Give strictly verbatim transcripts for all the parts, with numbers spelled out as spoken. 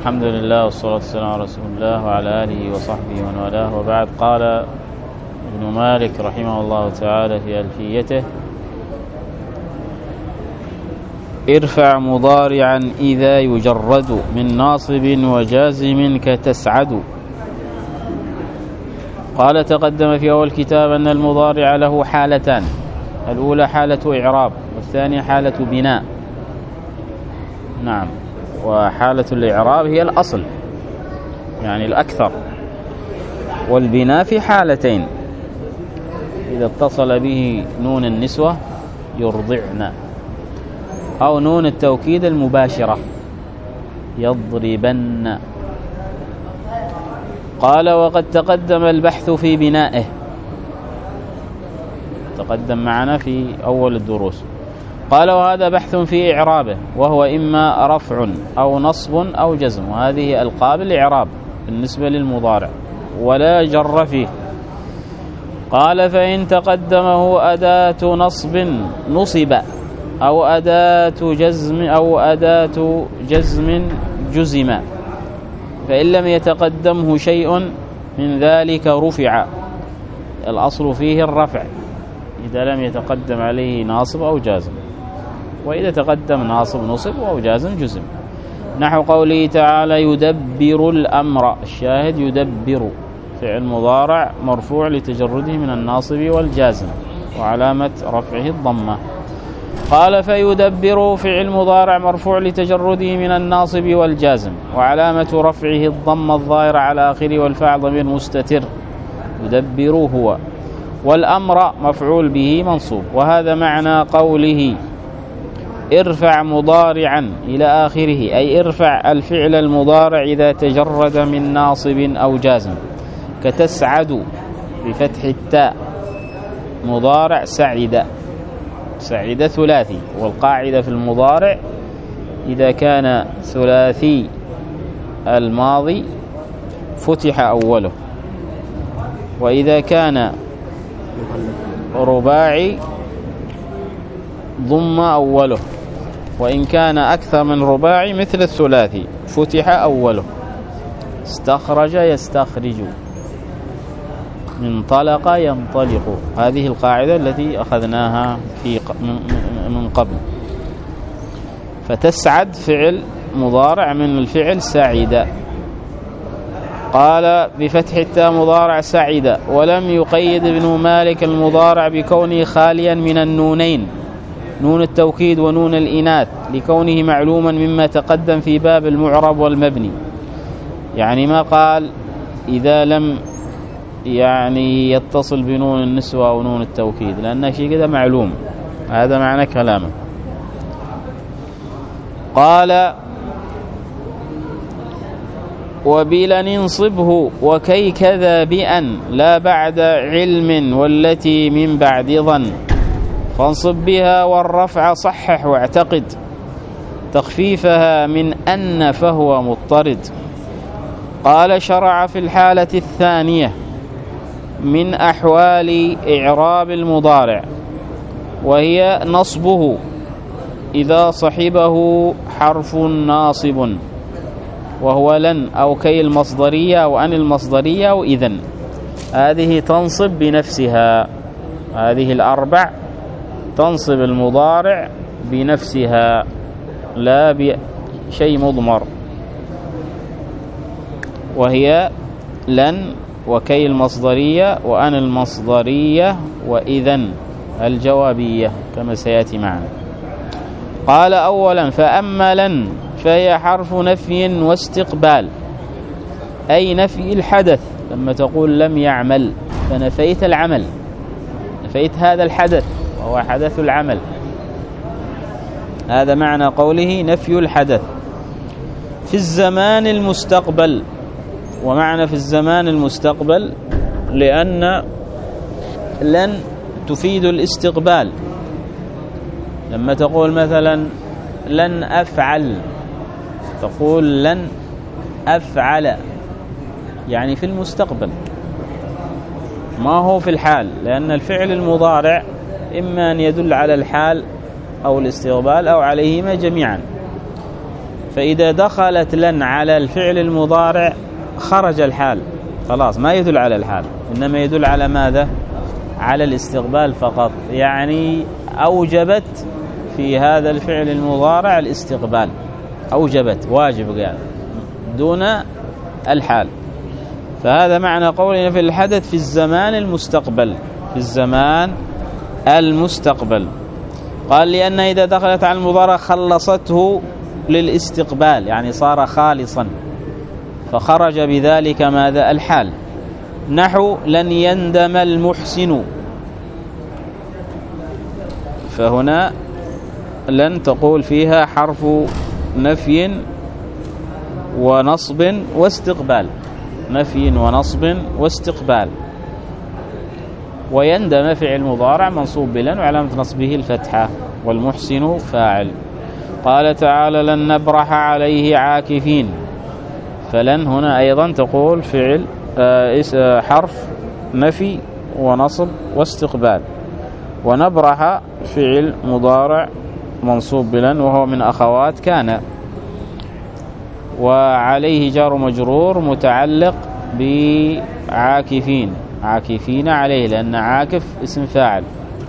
الحمد لله والصلاة والسلام على رسول الله وعلى آله وصحبه ومن والاه، وبعد. قال ابن مالك رحمه الله تعالى في ألفيته: ارفع مضارعا إذا يجرد من ناصب وجازم كتسعد. قال تقدم في أول كتاب أن المضارع له حالتان: الأولى حالة إعراب، والثانية حالة بناء. نعم، وحالة الإعراب هي الأصل، يعني الأكثر، والبناء في حالتين: إذا اتصل به نون النسوة يرضعن، أو نون التوكيد المباشرة يضربن. قال وقد تقدم البحث في بنائه، تقدم معنا في أول الدروس. قال وهذا بحث في إعرابه، وهو إما رفع أو نصب أو جزم، وهذه ألقاب الإعراب بالنسبة للمضارع، ولا جر فيه. قال فإن تقدمه أداة نصب نصب، أو أداة جزم أو أداة جزم جزم، فإن لم يتقدمه شيء من ذلك رفع. الأصل فيه الرفع إذا لم يتقدم عليه ناصب أو جازم، وإذا تقدم ناصب نصب أو جازم جزم. نحو قوله تعالى: يدبر الأمر. الشاهد يدبر فعل مضارع مرفوع لتجرده من الناصب والجازم، وعلامة رفعه الضمة. قال فيدبر فعل مضارع مرفوع لتجرده من الناصب والجازم، وعلامة رفعه الضمة الظاهرة على آخره، والفاعل ضمير مستتر يدبر هو، والأمر مفعول به منصوب. وهذا معنى قوله ارفع مضارعا إلى آخره، أي ارفع الفعل المضارع إذا تجرد من ناصب أو جازم. كتسعد بفتح التاء، مضارع سعد، سعد ثلاثي، والقاعدة في المضارع إذا كان ثلاثي الماضي فتح أوله، وإذا كان رباعي ضم أوله، وإن كان أكثر من رباعي مثل الثلاثي فتح أوله. استخرج يستخرج، انطلق ينطلق. هذه القاعدة التي أخذناها في من قبل. فتسعد فعل مضارع من الفعل سعيد. قال بفتح التاء مضارع سعيد، ولم يقيد ابن مالك المضارع بكونه خاليا من النونين، نون التوكيد ونون الإناث، لكونه معلوما مما تقدم في باب المعرب والمبني. يعني ما قال إذا لم يعني يتصل بنون النسوة أو نون التوكيد، لأن شيء كده معلوم. هذا معنى كلامه. قال وبلن انصبه وكي كذا بأن، لا بعد علم والتي من بعد ظن، فانصب بها والرفع صحح واعتقد، تخفيفها من أن فهو مضطرد. قال شرع في الحالة الثانية من أحوال إعراب المضارع، وهي نصبه إذا صحبه حرف ناصب، وهو لن أو كي المصدرية أو أن المصدرية أو إذن. هذه تنصب بنفسها، هذه الأربع تنصب المضارع بنفسها لا بشيء مضمر، وهي لن وكي المصدرية وأن المصدرية وإذن الجوابية كما سيأتي معنا. قال أولا فأما لن فهي حرف نفي واستقبال، أي نفي الحدث. لما تقول لم يعمل فنفيت العمل، نفيت هذا الحدث وهو حدث العمل. هذا معنى قوله نفي الحدث. في الزمان المستقبل، ومعنى في الزمان المستقبل لأن لن تفيد الاستقبال. لما تقول مثلا لن أفعل، تقول لن أفعل، يعني في المستقبل، ما هو في الحال، لأن الفعل المضارع إما أن يدل على الحال أو الاستقبال أو عليهما جميعا. فإذا دخلت لن على الفعل المضارع خرج الحال، خلاص ما يدل على الحال، إنما يدل على ماذا؟ على الاستقبال فقط، يعني أوجبت في هذا الفعل المضارع الاستقبال، أوجبت واجب يعني دون الحال. فهذا معنى قولنا في الحدث في الزمان المستقبل، في الزمان المستقبل. قال لأن إذا دخلت على المضارع خلصته للاستقبال، يعني صار خالصا، فخرج بذلك ماذا؟ الحال. نحو لن يندم المحسن، فهنا لن تقول فيها حرف نفي ونصب واستقبال، نفي ونصب واستقبال. ويندم فعل مضارع منصوب بلن وعلامة نصبه الفتحة، والمحسن فاعل. قال تعالى لن نبرح عليه عاكفين، فلن هنا أيضا تقول فعل حرف نفي ونصب واستقبال، ونبرح فعل مضارع منصوب بلن وهو من أخوات كان، وعليه جار مجرور متعلق بعاكفين، عاكفين عليه لأن عاكف اسم فاعل،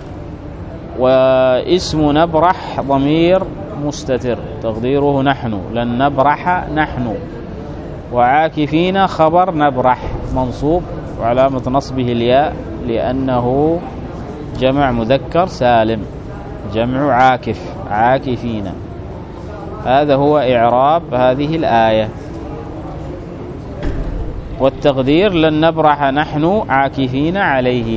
واسم نبرح ضمير مستتر تقديره نحن، لن نبرح نحن، وعاكفين خبر نبرح منصوب وعلامة نصبه الياء لأنه جمع مذكر سالم، جمع عاكف، عاكفين. هذا هو إعراب هذه الآية. والتقدير لن نبرح نحن عاكفين عليه.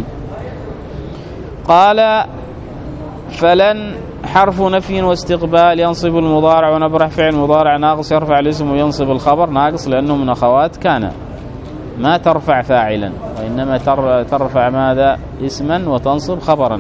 قال فلن حرف نفي واستقبال ينصب المضارع، ونبرح فعل مضارع ناقص يرفع الاسم وينصب الخبر، ناقص لأنه من أخوات كان، ما ترفع فاعلا وإنما ترفع ماذا؟ اسما وتنصب خبرا.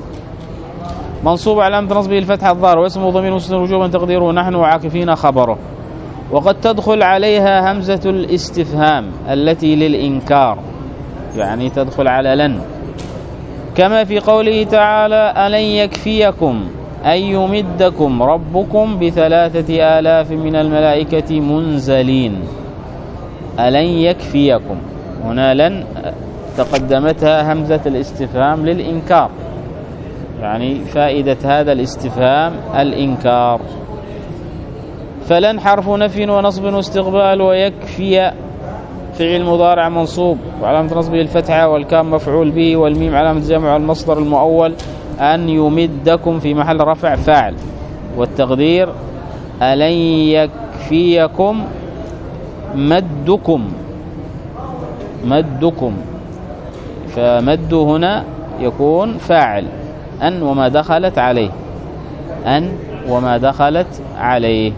منصوب علامة نصبه الفتحة الظاهر، واسمه ضمير مستتر وجوبا تقديره نحن وعاكفين خبره. وقد تدخل عليها همزة الاستفهام التي للإنكار، يعني تدخل على لن، كما في قوله تعالى ألن يكفيكم أن يمدكم ربكم بثلاثة آلاف من الملائكة منزلين. ألن يكفيكم، هنا لن تقدمتها همزة الاستفهام للإنكار، يعني فائدة هذا الاستفهام الإنكار. فلن حرف نفي ونصب واستقبال، ويكفي فعل مضارع منصوب وعلامة نصبه الفتحة، والكام مفعول به، والميم علامة جمع، المصدر المؤول أن يمدكم في محل رفع فاعل، والتقدير ألن يكفيكم مدكم، مدكم، فمد هنا يكون فاعل أن وما دخلت عليه، أن وما دخلت عليه.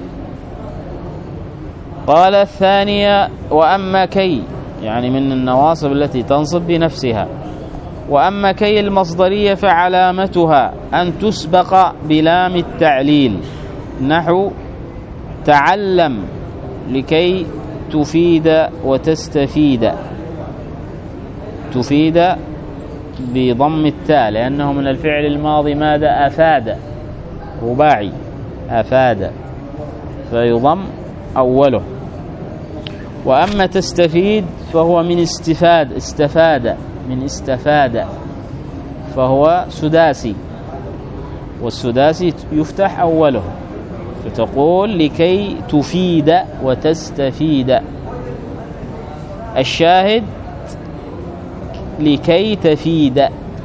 قال الثانية وأما كي، يعني من النواصب التي تنصب بنفسها. وأما كي المصدرية فعلامتها أن تسبق بلام التعليل، نحو تعلم لكي تفيد وتستفيد، تفيد بضم التاء لأنه من الفعل الماضي ماذا؟ أفاد، رباعي أفاد، فيضم أوله. وأما تستفيد فهو من استفاد، استفاد من استفاد، فهو سداسي، والسداسي يفتح أوله، فتقول لكي تفيد وتستفيد. الشاهد لكي تفيد،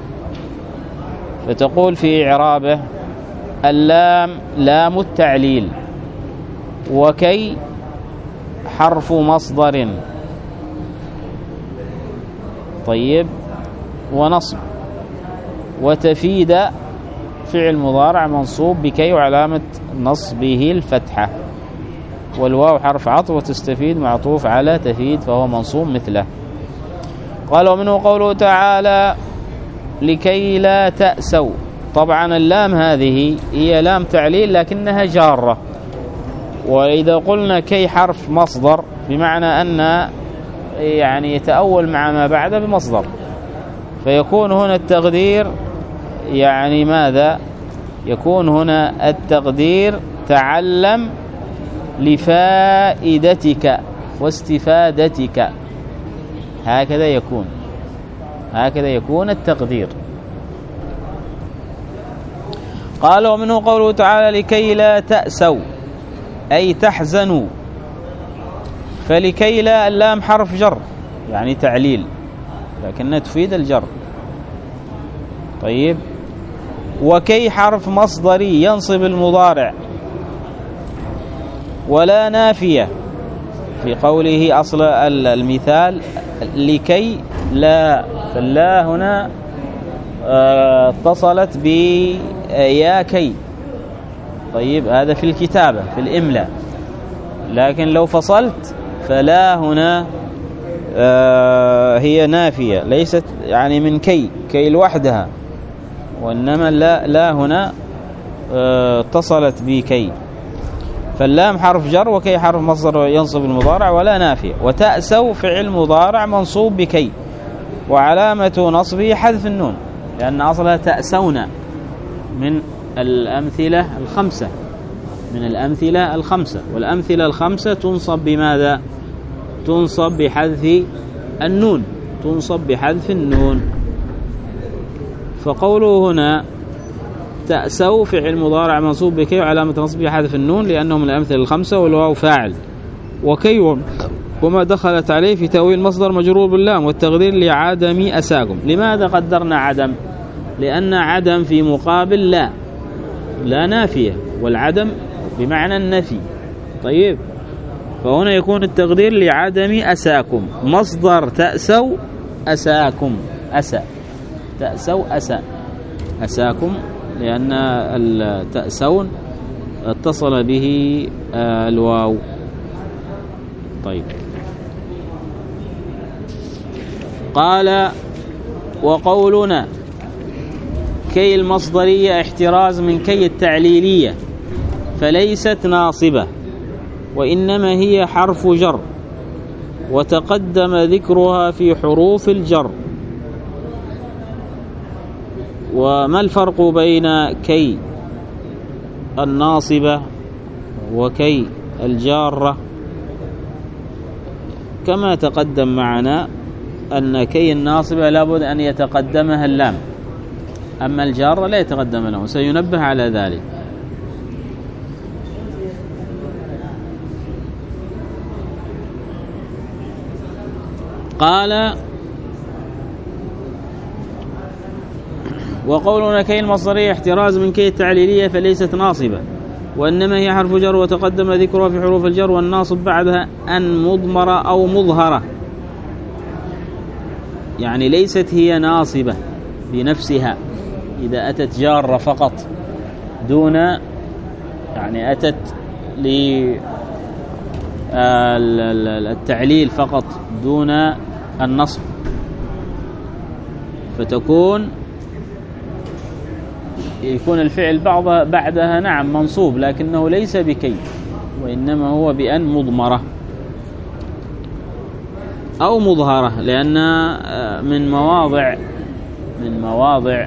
فتقول في إعرابه اللام لام التعليل، وكي حرف مصدر، طيب، ونصب، وتفيد فعل مضارع منصوب بكي وعلامة نصبه الفتحة، والواو حرف عطف، وتستفيد معطوف على تفيد فهو منصوب مثله. قال ومنه قوله تعالى لكي لا تأسوا. طبعا اللام هذه هي لام تعليل لكنها جارة، وإذا قلنا كي حرف مصدر بمعنى أن يعني يتأول مع ما بعده بمصدر، فيكون هنا التقدير يعني ماذا؟ يكون هنا التقدير تعلم لفائدتك واستفادتك، هكذا يكون هكذا يكون التقدير. قال ومنه قوله تعالى لكي لا تأسوا أي تحزنوا، فلكي لا اللام حرف جر يعني تعليل لكنها تفيد الجر. طيب وكي حرف مصدري ينصب المضارع، ولا نافية في قوله أصل المثال لكي لا، فاللا هنا اتصلت بيا كي. طيب هذا في الكتابة في الإملاء، لكن لو فصلت فلا هنا هي نافية ليست يعني من كي كي لوحدها، وإنما لا لا هنا اتصلت بكي. فاللام حرف جر وكي حرف مصدر ينصب المضارع ولا نافية. وتأسوا فعل مضارع منصوب بكي وعلامة نصبه حذف النون لأن أصلها تأسون من الأمثلة الخمسة من الأمثلة الخمسة والأمثلة الخمسة تنصب بماذا؟ تنصب بحذف النون تنصب بحذف النون. فقوله هنا تأسوا فعل مضارع منصوب بكي وعلامة نصبه حذف النون لأنه من الأمثلة الخمسة والواو فاعل، وكي وما دخلت عليه في تأويل مصدر مجرور باللام والتقدير لعدم أساكم. لماذا قدرنا عدم؟ لأن عدم في مقابل لا لا نافية، والعدم بمعنى النفي. طيب فهنا يكون التقدير لعدم أساكم، مصدر تأسوا أساكم أسى تأسوا أسى أساكم لأن التأسون اتصل به الواو. طيب قال وقولنا كي المصدرية احتراز من كي التعليلية فليست ناصبة وإنما هي حرف جر وتقدم ذكرها في حروف الجر. وما الفرق بين كي الناصبة وكي الجارة؟ كما تقدم معنا أن كي الناصبة لابد أن يتقدمها اللام، أما الجارة لا يتقدم له، سينبه على ذلك. قال وقولنا كي المصدرية احتراز من كي التعليلية فليست ناصبة وإنما هي حرف جر وتقدم ذكرها في حروف الجر، والناصب بعدها أن مضمرة أو مظهرة، يعني ليست هي ناصبة بنفسها إذا أتت جارة فقط دون يعني أتت للتعليل فقط دون النصب، فتكون يكون الفعل بعضها بعدها نعم منصوب لكنه ليس بكي وإنما هو بأن مضمرة أو مظهرة، لأن من مواضع من مواضع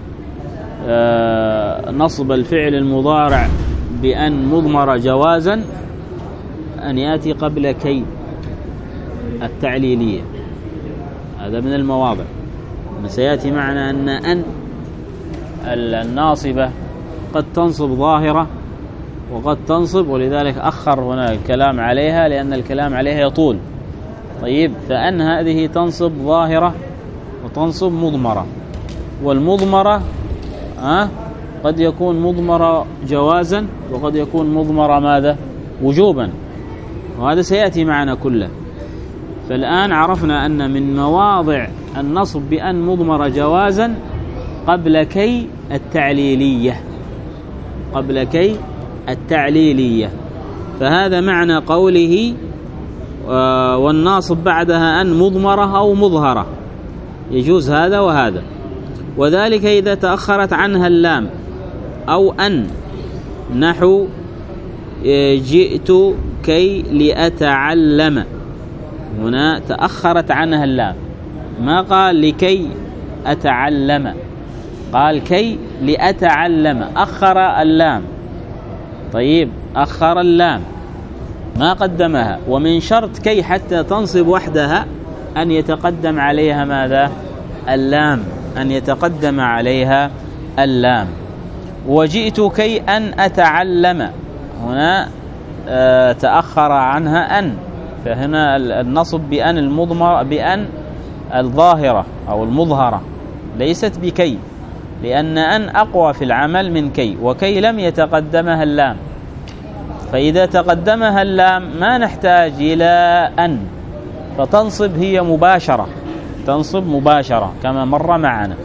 نصب الفعل المضارع بأن مضمرة جوازا أن يأتي قبل كي التعليلية، هذا من المواضع. سيأتي معنا أن أن الناصبة قد تنصب ظاهرة وقد تنصب، ولذلك أخر هنا الكلام عليها لأن الكلام عليها يطول. طيب فأن هذه تنصب ظاهرة وتنصب مضمرة، والمضمرة أه قد يكون مضمرة جوازا وقد يكون مضمرة ماذا وجوبا، وهذا سيأتي معنا كله. فالآن عرفنا أن من مواضع النصب بأن مضمرة جوازا قبل كي التعليلية قبل كي التعليلية فهذا معنى قوله والناصب بعدها أن مضمرة أو مظهرة، يجوز هذا وهذا. وذلك إذا تأخرت عنها اللام أو أن، نحو جئت كي لأتعلم، هنا تأخرت عنها اللام، ما قال لكي أتعلم، قال كي لأتعلم، أخر اللام. طيب أخر اللام ما قدمها. ومن شرط كي حتى تنصب وحدها أن يتقدم عليها ماذا؟ اللام، أن يتقدم عليها اللام. وجئت كي أن أتعلم، هنا آه تأخر عنها أن، فهنا النصب بأن المضمر، بأن الظاهرة أو المظهرة، ليست بكي، لأن أن أقوى في العمل من كي، وكي لم يتقدمها اللام، فإذا تقدمها اللام ما نحتاج إلى أن، فتنصب هي مباشرة، تنصب مباشرة كما مر معنا.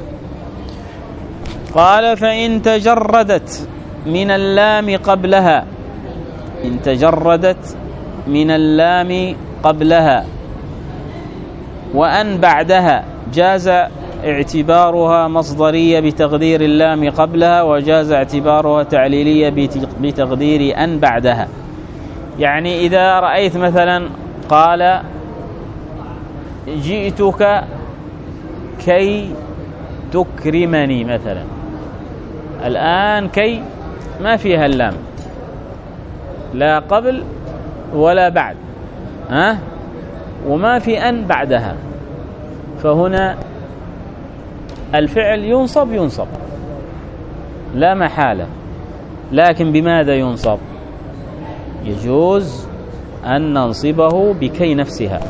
قال فإن تجردت من اللام قبلها، إن تجردت من اللام قبلها وأن بعدها، جاز اعتبارها مصدرية بتقدير اللام قبلها، وجاز اعتبارها تعليلية بتقدير أن بعدها. يعني إذا رأيت مثلا قال جئتك كي تكرمني مثلا، الآن كي ما فيها اللام، لا قبل ولا بعد، ها، وما في أن بعدها، فهنا الفعل ينصب ينصب لا محالة، لكن بماذا ينصب؟ يجوز أن ننصبه بكي نفسها،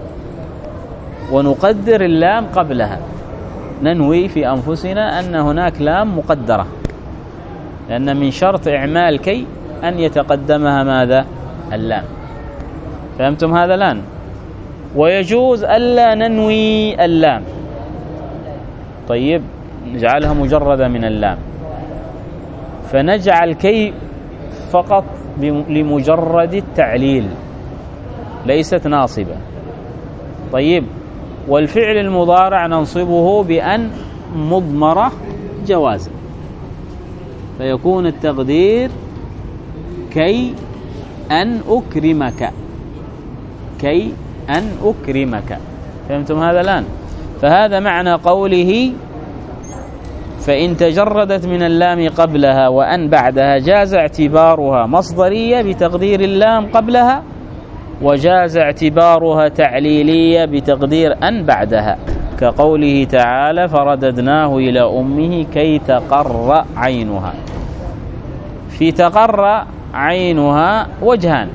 ونقدر اللام قبلها، ننوي في أنفسنا أن هناك لام مقدرة، لأن من شرط إعمال كي أن يتقدمها ماذا؟ اللام. فهمتم هذا الآن؟ ويجوز ألا ننوي اللام، طيب نجعلها مجردة من اللام، فنجعل كي فقط لمجرد التعليل، ليست ناصبة. طيب، والفعل المضارع ننصبه بأن مضمرة جوازا، فيكون التقدير كي أن أكرمك، كي أن أكرمك. فهمتم هذا الآن؟ فهذا معنى قوله فإن تجردت من اللام قبلها وأن بعدها، جاز اعتبارها مصدرية بتقدير اللام قبلها، وجاز اعتبارها تعليلية بتقدير أن بعدها، كقوله تعالى فرددناه إلى أمه كي تقر عينها. في تقر عينها وجهان،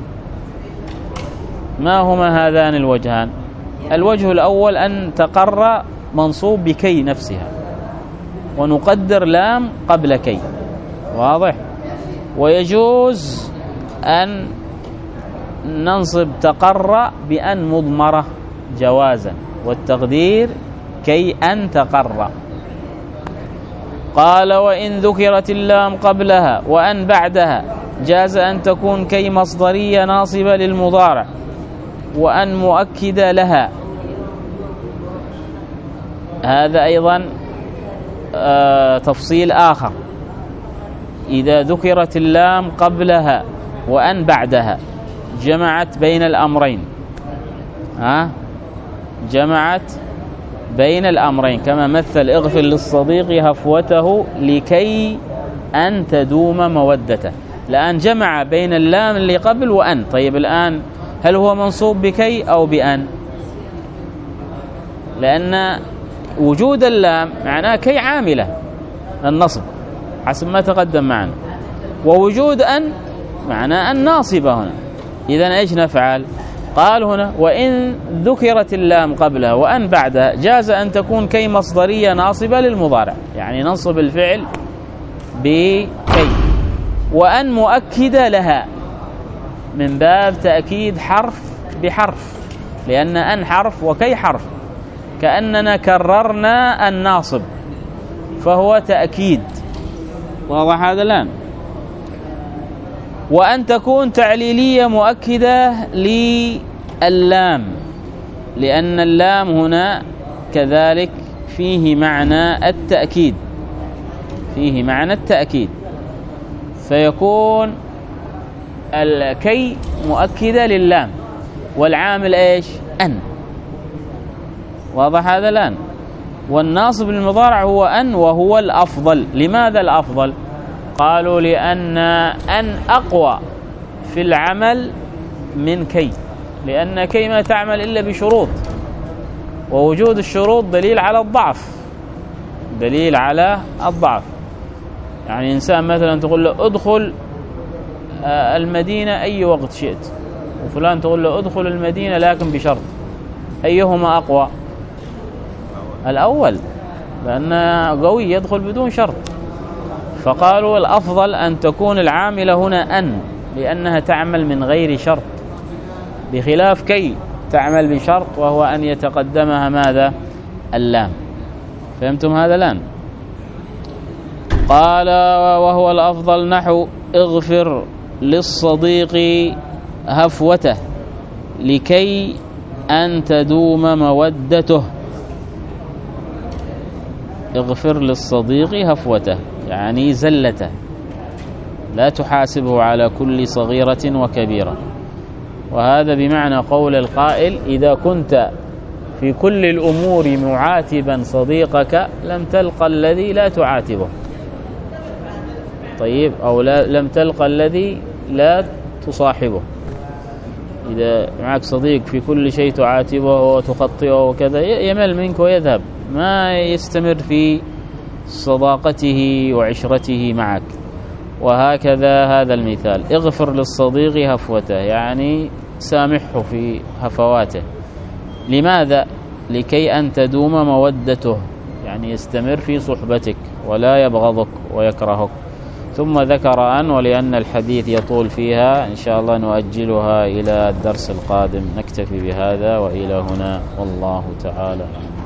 ما هما هذان الوجهان؟ الوجه الأول أن تقر منصوب بكي نفسها، ونقدر لام قبل كي، واضح؟ ويجوز أن ننصب تقر بأن مضمرة جوازا، والتقدير كي أن تقر. قال وإن ذكرت اللام قبلها وأن بعدها، جاز أن تكون كي مصدرية ناصبة للمضارع، وأن مؤكدة لها. هذا أيضا آه تفصيل آخر، إذا ذكرت اللام قبلها وأن بعدها جمعت بين الأمرين، ها، جمعت بين الأمرين، كما مثل اغفر للصديق هفوته لكي أن تدوم مودته. الآن جمع بين اللام اللي قبل وأن. طيب الآن هل هو منصوب بكي أو بأن؟ لأن وجود اللام معناه كي عاملة النصب حسب ما تقدم معنا، ووجود أن معناه أن ناصبة هنا. إذن إيش نفعل؟ قال هنا وإن ذكرت اللام قبلها وأن بعدها، جاز أن تكون كي مصدرية ناصبة للمضارع، يعني ننصب الفعل بكي، وأن مؤكدة لها من باب تأكيد حرف بحرف، لأن أن حرف وكي حرف، كأننا كررنا الناصب، فهو تأكيد. واضح هذا الآن؟ وأن تكون تعليلية مؤكدة لللام، لأن اللام هنا كذلك فيه معنى التأكيد، فيه معنى التأكيد، فيكون الكي مؤكدة لللام، والعامل إيش؟ أن. واضح هذا الآن؟ والناصب المضارع هو أن، وهو الأفضل. لماذا الأفضل؟ قالوا لأن أن أقوى في العمل من كي، لأن كي ما تعمل إلا بشروط، ووجود الشروط دليل على الضعف، دليل على الضعف. يعني إنسان مثلا تقول له ادخل المدينة أي وقت شئت، وفلان تقول له ادخل المدينة لكن بشرط، أيهما أقوى؟ الأول، لأن قوي يدخل بدون شرط. فقالوا الأفضل أن تكون العاملة هنا أن، لأنها تعمل من غير شرط، بخلاف كي تعمل بشرط وهو أن يتقدمها ماذا؟ اللام. فهمتم هذا الآن؟ قال وهو الأفضل نحو اغفر للصديق هفوته لكي أن تدوم مودته. اغفر للصديق هفوته يعني زلته، لا تحاسبه على كل صغيرة وكبيرة. وهذا بمعنى قول القائل إذا كنت في كل الأمور معاتبا صديقك لم تلقى الذي لا تعاتبه. طيب، أو لا لم تلقى الذي لا تصاحبه. إذا معك صديق في كل شيء تعاتبه وتخطئه وكذا يمل منك ويذهب، ما يستمر في صداقته وعشرته معك. وهكذا هذا المثال، اغفر للصديق هفوته يعني سامحه في هفواته. لماذا؟ لكي أن تدوم مودته، يعني يستمر في صحبتك ولا يبغضك ويكرهك. ثم ذكر أن، ولأن الحديث يطول فيها إن شاء الله نؤجلها إلى الدرس القادم. نكتفي بهذا وإلى هنا، والله تعالى.